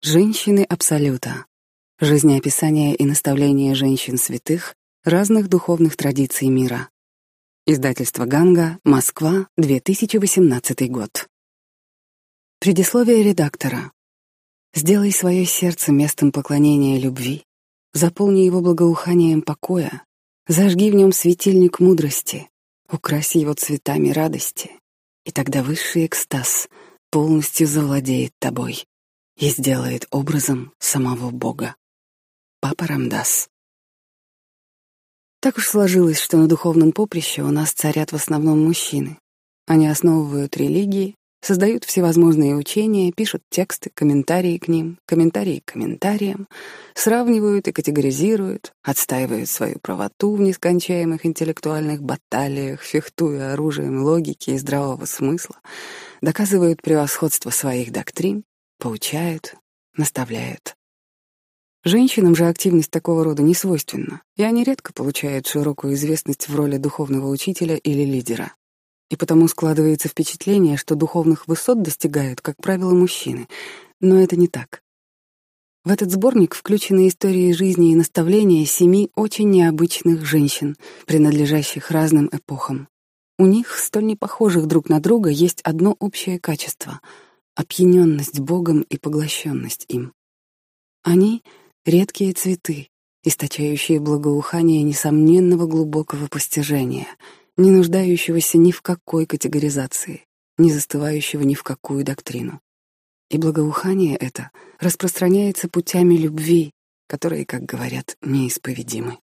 Женщины Абсолюта. Жизнеописание и наставление женщин-святых разных духовных традиций мира. Издательство «Ганга», Москва, 2018 год. Предисловие редактора. Сделай свое сердце местом поклонения любви, заполни его благоуханием покоя, зажги в нем светильник мудрости, укрась его цветами радости, и тогда высший экстаз полностью завладеет тобой и сделает образом самого Бога. Папа Рамдас. Так уж сложилось, что на духовном поприще у нас царят в основном мужчины. Они основывают религии, создают всевозможные учения, пишут тексты, комментарии к ним, комментарии к комментариям, сравнивают и категоризируют, отстаивают свою правоту в нескончаемых интеллектуальных баталиях, фехтуя оружием логики и здравого смысла, доказывают превосходство своих доктрин, поучают, наставляют. Женщинам же активность такого рода не свойственна, и они редко получают широкую известность в роли духовного учителя или лидера. И потому складывается впечатление, что духовных высот достигают, как правило, мужчины. Но это не так. В этот сборник включены истории жизни и наставления 7 очень необычных женщин, принадлежащих разным эпохам. У них, столь непохожих друг на друга, есть одно общее качество — опьянённость Богом и поглощенность им. Они — редкие цветы, источающие благоухание несомненного глубокого постижения, не нуждающегося ни в какой категоризации, не застывающего ни в какую доктрину. И благоухание это распространяется путями любви, которые, как говорят, неисповедимы.